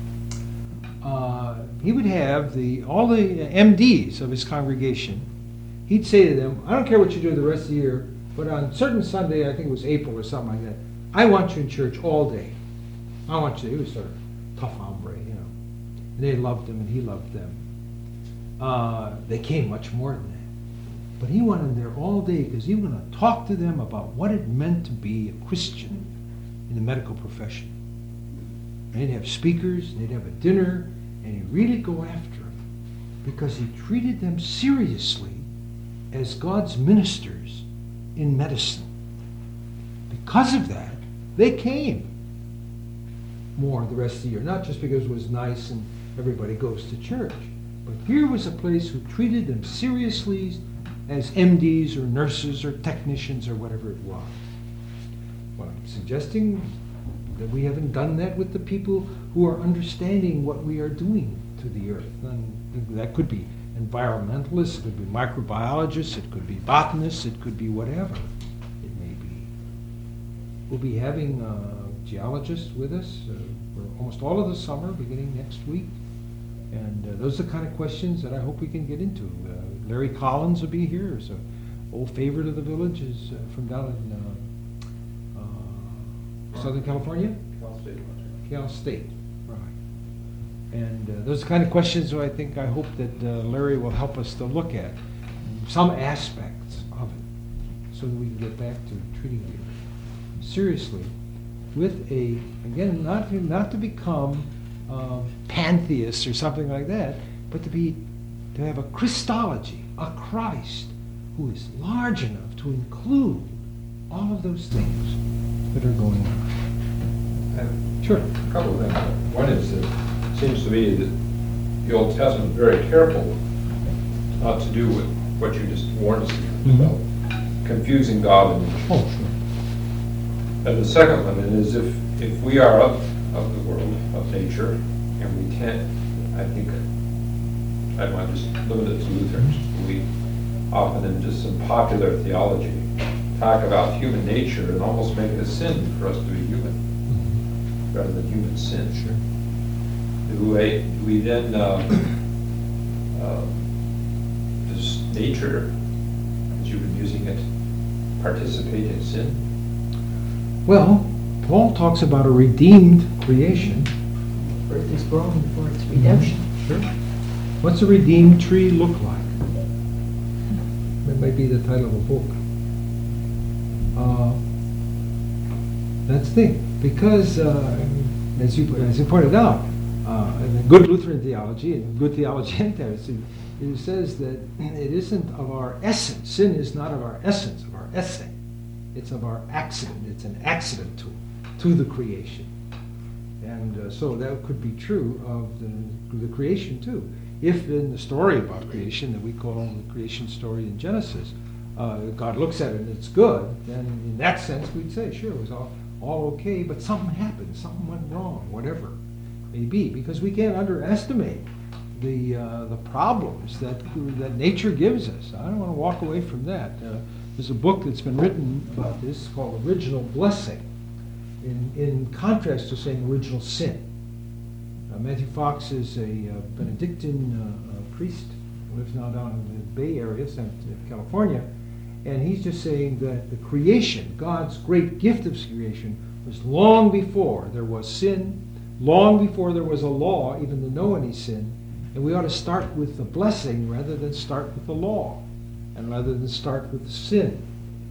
He would have all the MDs of his congregation. He'd say to them, I don't care what you do the rest of the year, but on certain Sunday, I think it was April or something like that, I want you in church all day. I want you. He was sort of tough hombre, and they loved him, and he loved them. They came much more than that. But he wanted them there all day because he was going to talk to them about what it meant to be a Christian in the medical profession. And he'd have speakers, and they'd have a dinner, and he'd really go after them because he treated them seriously as God's ministers in medicine. Because of that, they came more the rest of the year. Not just because it was nice and everybody goes to church, but here was a place who treated them seriously as MDs or nurses or technicians or whatever it was. Well, I'm suggesting that we haven't done that with the people who are understanding what we are doing to the earth. And that could be environmentalists, it could be microbiologists, it could be botanists, it could be whatever it may be. We'll be having geologists with us for almost all of the summer, beginning next week. And those are the kind of questions that I hope we can get into. Larry Collins will be here. He's an old favorite of the village. Is from down in Southern California? Cal State, right. And those are the kind of questions that I hope that Larry will help us to look at. Some aspects of it, so that we can get back to treating the earth seriously with again, not to become pantheists or something like that, but to have a Christology, a Christ who is large enough to include all of those things that are going on. Sure. A couple of things. One is that it seems to me that the Old Testament is very careful not to do what you just warned us about, confusing God and nature. Oh, sure. And the second one is if we are of the world, of nature, and we can't, I think, I don't want to just limit it to Lutherans. We often in just some popular theology talk about human nature and almost make it a sin for us to be human, rather than human sin. Sure. Do we then, does nature, as you've been using it, participate in sin? Well, Paul talks about a redeemed creation. Earth is groaning for its redemption. Sure. What's a redeemed tree look like? That might be the title of a book. That's the thing. Because, as you pointed out, in good Lutheran theology and good theology and theology, it says that it isn't of our essence. Sin is not of our essence, of our esse. It's of our accident. It's an accident to the creation. And so that could be true of the creation too. If in the story about creation that we call the creation story in Genesis, God looks at it and it's good, then in that sense we'd say, sure, it was all okay, but something happened, something went wrong, whatever it may be, because we can't underestimate the problems that nature gives us. I don't want to walk away from that. There's a book that's been written about this called Original Blessing, in contrast to saying original sin. Matthew Fox is a Benedictine priest who lives now down in the Bay Area, California, and he's just saying that the creation, God's great gift of creation, was long before there was sin, long before there was a law, even to know any sin, and we ought to start with the blessing rather than start with the law, and rather than start with the sin.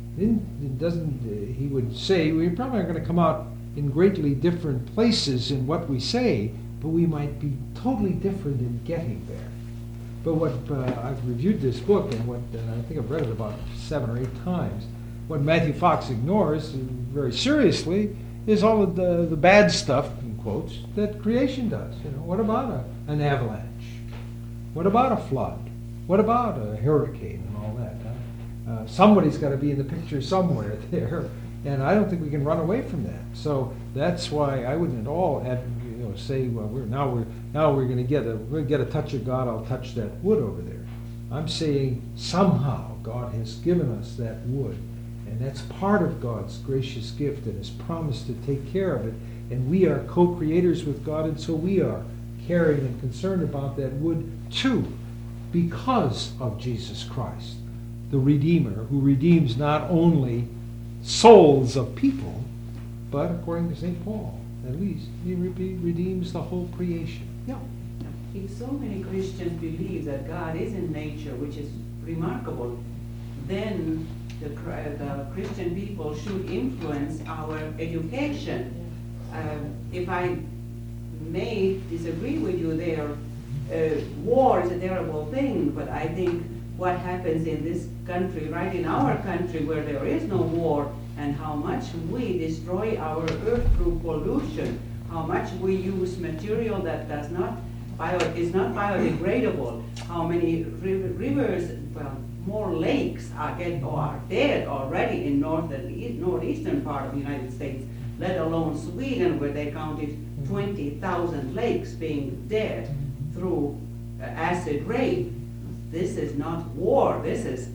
He would say, we probably aren't going to come out in greatly different places in what we say, but we might be totally different in getting there. But what I've reviewed this book, and I think I've read it about 7 or 8 times. What Matthew Fox ignores very seriously is all of the bad stuff, in quotes, that creation does. What about an avalanche? What about a flood? What about a hurricane and all that? Somebody's got to be in the picture somewhere there, and I don't think we can run away from that. So that's why I wouldn't at all say, well, we're going to get a touch of God. I'll touch that wood over there. I'm saying somehow God has given us that wood, and that's part of God's gracious gift and His promise to take care of it. And we are co-creators with God, and so we are caring and concerned about that wood too, because of Jesus Christ, the Redeemer, who redeems not only souls of people, but according to St. Paul, at least, He redeems the whole creation. Yeah. if so many Christians believe that God is in nature, which is remarkable, then the Christian people should influence our education. If I may disagree with you there, war is a terrible thing, but I think what happens in this country, right in our country where there is no war, and how much we destroy our earth through pollution, how much we use material that is not biodegradable, how many rivers, well, more lakes are dead already in northeastern part of the United States, let alone Sweden, where they counted 20,000 lakes being dead through acid rain. This is not war. This is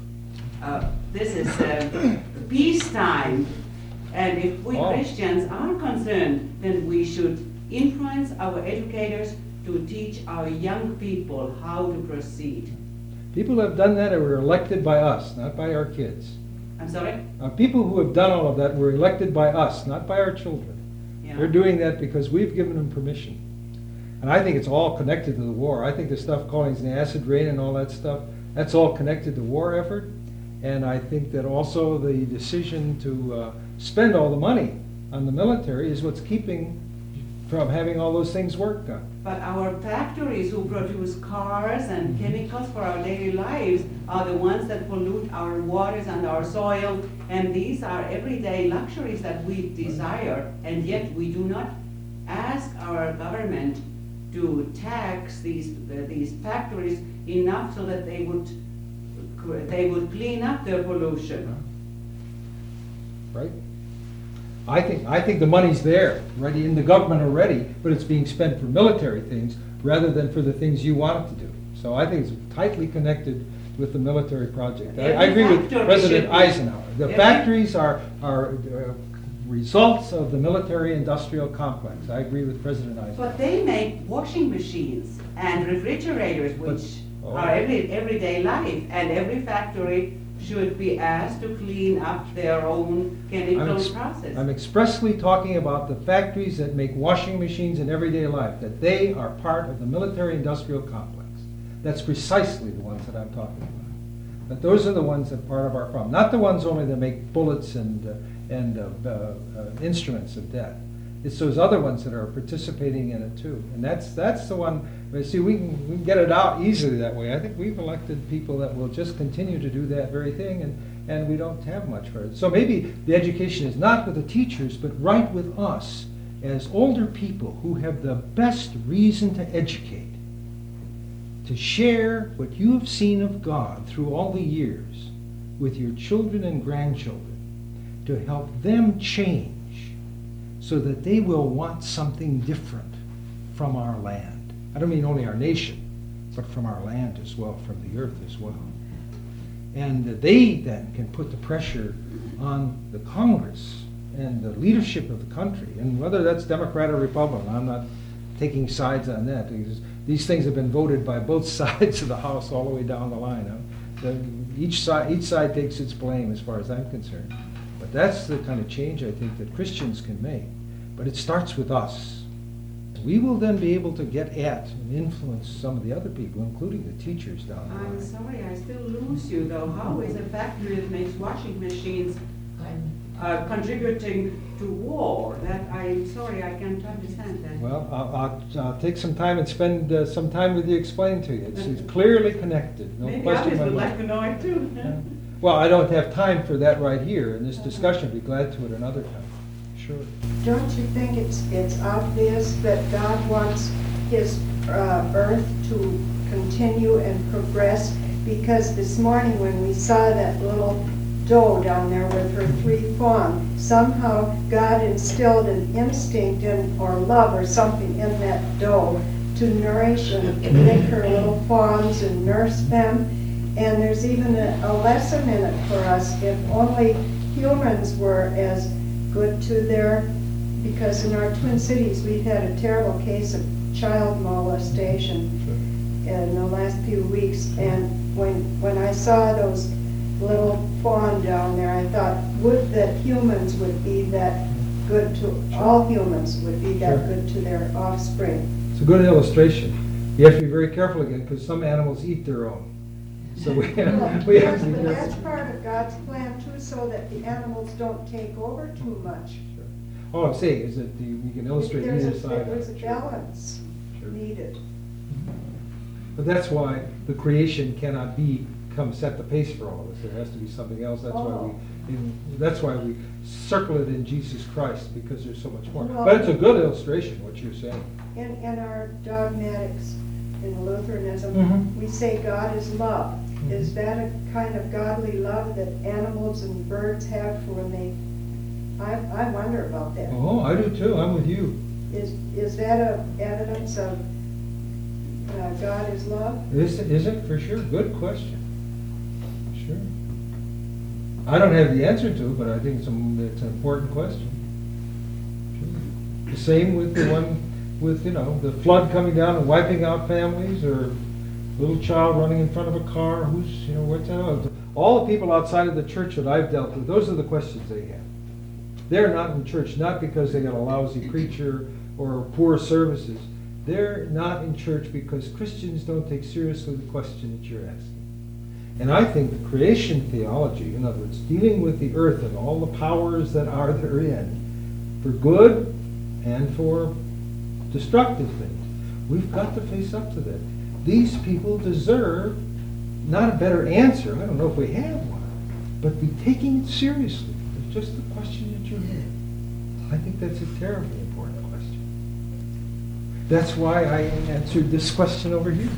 peacetime. And if we Christians are concerned, then we should influence our educators to teach our young people how to proceed. People who have done that were elected by us, not by our kids. I'm sorry? People who have done all of that were elected by us, not by our children. Yeah. They're doing that because we've given them permission. And I think it's all connected to the war. I think the stuff calling the acid rain and all that stuff, that's all connected to war effort. And I think that also the decision to spend all the money on the military is what's keeping from having all those things work done. But our factories who produce cars and chemicals for our daily lives are the ones that pollute our waters and our soil, and these are everyday luxuries that we desire, and yet we do not ask our government to tax these factories enough so that they would clean up their pollution. Right? I think the money's there, ready in the government already, but it's being spent for military things rather than for the things you want it to do. So I think it's tightly connected with the military project. I agree with President Eisenhower. The factories are results of the military-industrial complex. I agree with President Eisenhower. But they make washing machines and refrigerators, which are everyday life, and every factory should be asked to clean up their own chemical process. I'm expressly talking about the factories that make washing machines in everyday life, that they are part of the military-industrial complex. That's precisely the ones that I'm talking about. But those are the ones that are part of our problem, not the ones only that make bullets and instruments of death. It's those other ones that are participating in it too. And that's the one. See, we can get it out easily that way. I think we've elected people that will just continue to do that very thing, and we don't have much for it. So maybe the education is not with the teachers, but right with us as older people who have the best reason to educate, to share what you have seen of God through all the years with your children and grandchildren, to help them change so that they will want something different from our land. I don't mean only our nation, but from our land as well, from the earth as well. And they then can put the pressure on the Congress and the leadership of the country, and whether that's Democrat or Republican, I'm not taking sides on that, because these things have been voted by both sides of the House all the way down the line. Each side takes its blame as far as I'm concerned. But that's the kind of change I think that Christians can make. But it starts with us. We will then be able to get at and influence some of the other people, including the teachers down the line. I'm sorry, I still lose you though. How is a factory that makes washing machines contributing to war? That I'm sorry, I can't understand that. Well, I'll take some time and spend some time with you explaining to you. It's clearly connected. No Maybe question others in would my like to know it too. Yeah. Well, I don't have time for that right here in this discussion. I'd be glad to at another time. Sure. Don't you think it's obvious that God wants his earth to continue and progress? Because this morning when we saw that little doe down there with her 3 fawns, somehow God instilled an instinct or love or something in that doe to nourish and lick her little fawns and nurse them. And there's even a lesson in it for us. If only humans were as good to because in our Twin Cities we've had a terrible case of child molestation in the last few weeks, and when I saw those little fawn down there, I thought, would that humans would be that good to, all humans would be that good to their offspring. It's a good illustration. You have to be very careful again, because some animals eat their own. So we have to be But careful. that's part of God's plan too, so that the animals don't take over too much. Sure. All I'm saying is that we can illustrate either side. There's a of it. Sure. balance Sure. needed. But that's why the creation cannot come set the pace for all of us. There has to be something else. That's why we circle it in Jesus Christ, because there's so much more. Well- But it's a good illustration, what you're saying. In our dogmatics in Lutheranism, Mhm. we say God is love. Is that a kind of godly love that animals and birds have for when they, I wonder about that. Oh, I do too. I'm with you. Is that a evidence of God is love? Is it? For sure. Good question. Sure. I don't have the answer to it, but I think it's an important question. Sure. The same with the one with, the flood coming down and wiping out families, or little child running in front of a car, all the people outside of the church that I've dealt with, those are the questions they have. They're not in church, not because they got a lousy preacher or poor services. They're not in church because Christians don't take seriously the question that you're asking. And I think the creation theology, in other words, dealing with the earth and all the powers that are therein, for good and for destructive things, we've got to face up to that. These people deserve not a better answer, I don't know if we have one, but be taking it seriously. It's just the question that you have. I think that's a terribly important question. That's why I answered this question over here.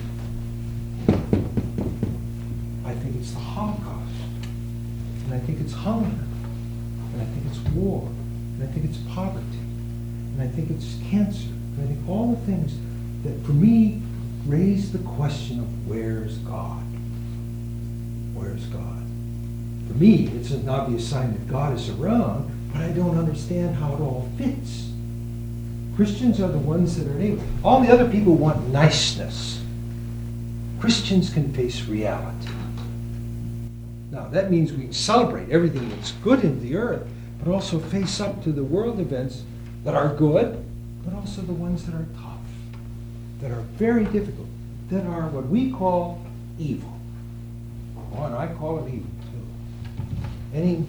I think it's the Holocaust, and I think it's hunger, and I think it's war, and I think it's poverty, and I think it's cancer, and I think all the things that, for me, raise the question of where's God? Where's God? For me, it's an obvious sign that God is around, but I don't understand how it all fits. Christians are the ones that are able. All the other people want niceness. Christians can face reality. Now, that means we can celebrate everything that's good in the earth, but also face up to the world events that are good, but also the ones that are tough, that are very difficult, that are what we call evil. Oh, and I call it evil, too. Any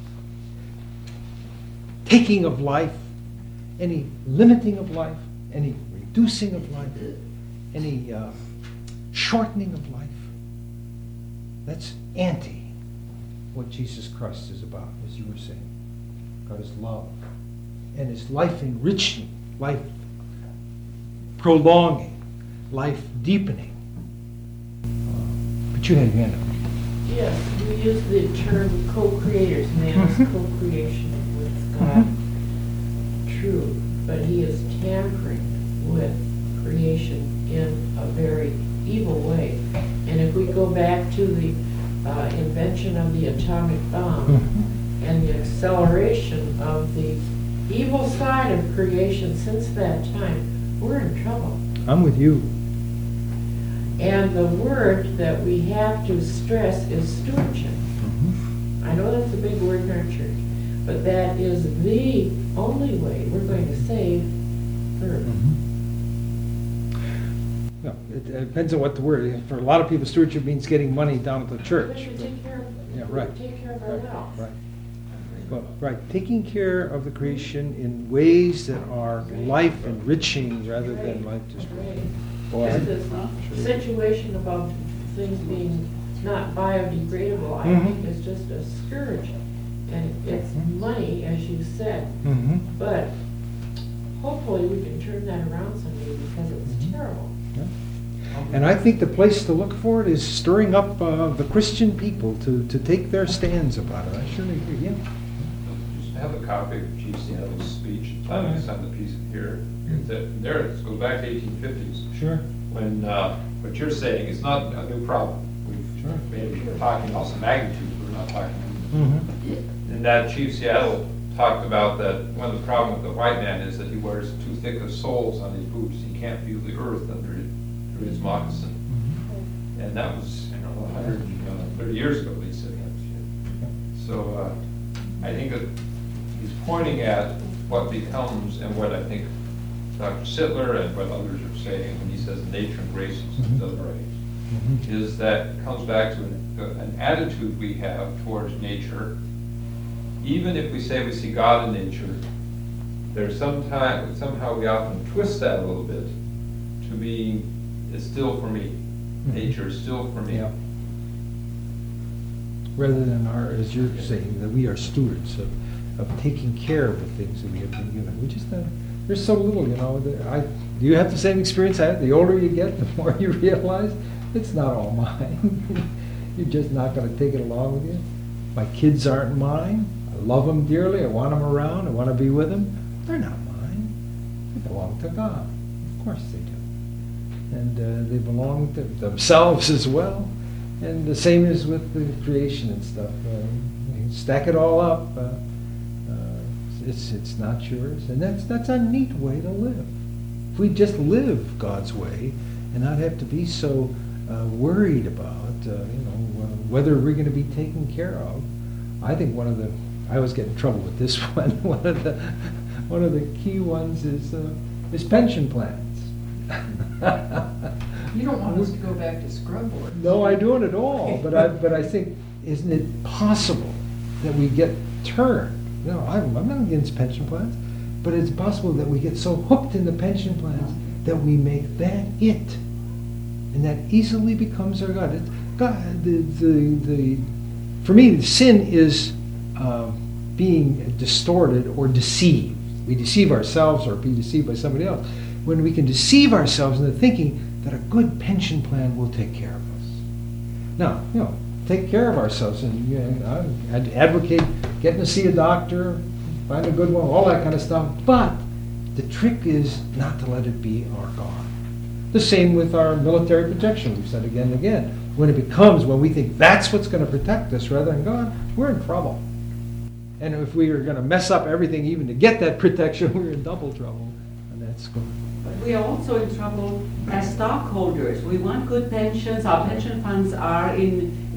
taking of life, any limiting of life, any reducing of life, any shortening of life, that's anti what Jesus Christ is about, as you were saying. God is love, and is life enriching, life prolonging, life deepening. But you had your hand up. Yes, we use the term co-creators. Man is co-creation with God. True, but he is tampering with creation in a very evil way. And if we go back to the invention of the atomic bomb and the acceleration of the evil side of creation since that time, we're in trouble. I'm with you. And the word that we have to stress is stewardship. I know that's a big word in our church, but that is the only way we're going to save earth. No, it depends on what the word is. For a lot of people, stewardship means getting money down at the church. We should take care of, Yeah, right. take care of our house. Right. Well, right, taking care of the creation in ways that are life enriching rather than life destroying. Boy, Just this situation about things being not biodegradable, I Mhm. think is just a scourge. And it's money, as you said, Mhm. but hopefully we can turn that around someday because it's terrible. And I think the place to look for it is stirring up the Christian people to take their stands about it. I surely agree, yeah. Just have a copy of Chief Seattle's speech. Oh, yeah. I sent the piece here. There, it goes back to 1850s. Sure. When what you're saying is not a new problem. Sure. We're talking about some magnitude, we're not talking. Mm-hmm. And that Chief Seattle talked about that one of the problems with the white man is that he wears too thick of soles on his boots. He can't feel the earth under his moccasin. And that was, 130 years ago, they said that. So I think that he's pointing at what becomes and what I think Dr. Sittler and what others are saying when he says nature embraces the right, is that it comes back to an attitude we have towards nature. Even if we say we see God in nature, there's somehow we often twist that a little bit to be, it's still for me. Nature is still for me. Yeah. Rather than as you're saying, that we are stewards of taking care of the things that we have been given. We just, there's so little, you know. Do you have the same experience I had? The older you get, the more you realize it's not all mine. You're just not going to take it along with you. My kids aren't mine. I love them dearly. I want them around. I want to be with them. They're not mine. They belong to God. Of course they do. And they belong to themselves as well. And the same is with the creation and stuff. You stack it all up. It's not yours. And that's a neat way to live. If we just live God's way and not have to be so worried about, whether we're going to be taken care of. I think I always get in trouble with this one. One of the key ones is pension plans. You don't want us to go back to scrub board. No, I don't at all. But I think, isn't it possible that we get turned? No, I'm not against pension plans, but it's possible that we get so hooked in the pension plans that we make that it, and that easily becomes our God. For me, sin is being distorted or deceived. We deceive ourselves or be deceived by somebody else. When we can deceive ourselves into thinking that a good pension plan will take care of us. Now, take care of ourselves, and I'd advocate getting to see a doctor, find a good one, all that kind of stuff. But the trick is not to let it be our God. The same with our military protection. We've said again and again. When we think that's what's going to protect us rather than God, we're in trouble. And if we are going to mess up everything even to get that protection, we're in double trouble. And that's good. But we are also in trouble as stockholders. We want good pensions. Our pension funds are in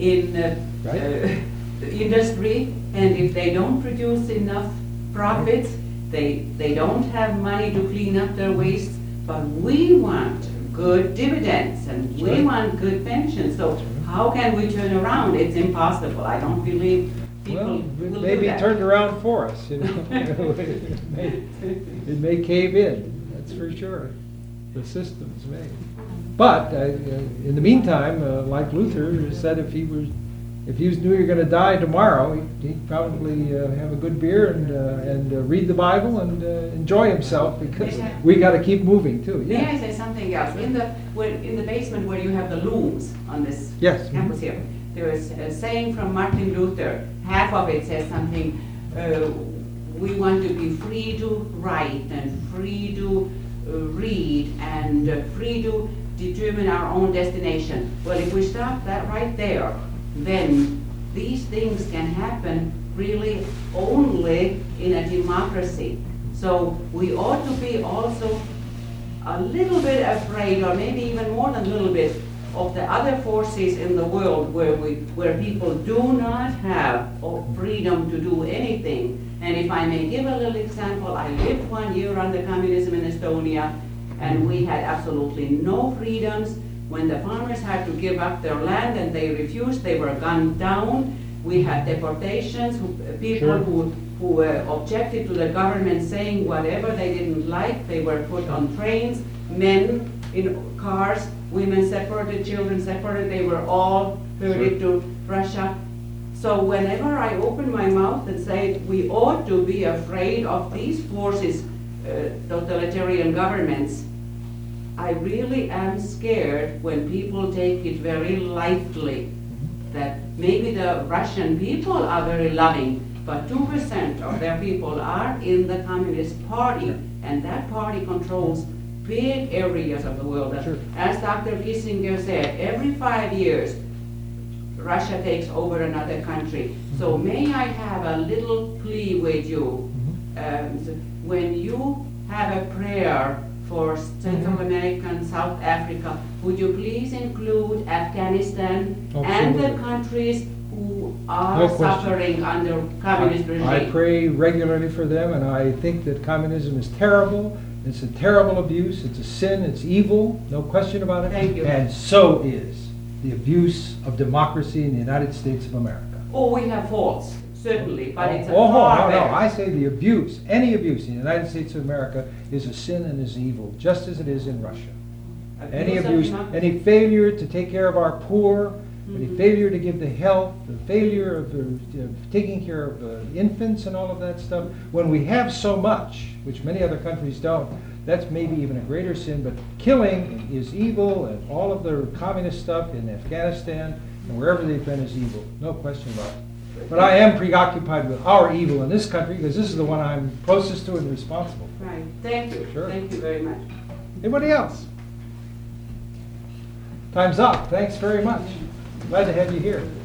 industry, and if they don't produce enough profits, they don't have money to clean up their waste. But we want good dividends, and we want good pensions. So how can we turn around? It's impossible. I don't believe people will maybe do that. turned around for us. It may cave in. That's for sure. The system's made. But in the meantime, like Luther said, if he knew you're going to die tomorrow, he'd probably have a good beer and read the Bible and enjoy himself, because we got to keep moving too. May I say something else? In the basement where you have the looms on this campus here, there is a saying from Martin Luther. Half of it says something. We want to be free to write and free to read and free to determine our own destination. Well, if we stop that right there, then these things can happen really only in a democracy. So we ought to be also a little bit afraid, or maybe even more than a little bit, of the other forces in the world where people do not have freedom to do anything. And if I may give a little example, I lived 1 year under communism in Estonia, and we had absolutely no freedoms. When the farmers had to give up their land and they refused, they were gunned down. We had deportations, people who objected to the government saying whatever they didn't like. They were put on trains, men in cars, women separated, children separated. They were all herded to Russia. So whenever I open my mouth and say we ought to be afraid of these forces, totalitarian governments, I really am scared when people take it very lightly, that maybe the Russian people are very loving, but 2% of their people are in the Communist Party, and that party controls big areas of the world. As Dr. Kissinger said, every 5 years, Russia takes over another country. So may I have a little plea with you? When you have a prayer for Central America and South Africa, would you please include Afghanistan and the countries who are suffering under communist regime? I pray regularly for them, and I think that communism is terrible, It's a terrible abuse, it's a sin, it's evil, no question about it. Thank you. And so is the abuse of democracy in the United States of America. Oh, we have faults, certainly, but it's a Oh, far no, no, better. I say the abuse, any abuse in the United States of America is a sin and is evil, just as it is in Russia. Any of abuse, democracy. any failure to take care of our poor, any Mhm. failure to give the health, the failure of taking care of infants and all of that stuff, when we have so much, which many other countries don't, that's maybe even a greater sin, but killing is evil, and all of the communist stuff in Afghanistan and wherever they've been is evil, no question about it. But I am preoccupied with our evil in this country, because this is the one I'm closest to and responsible for. Right, thank you, Sure. thank you very much. Anybody else? Time's up. Thanks very much. Glad to have you here.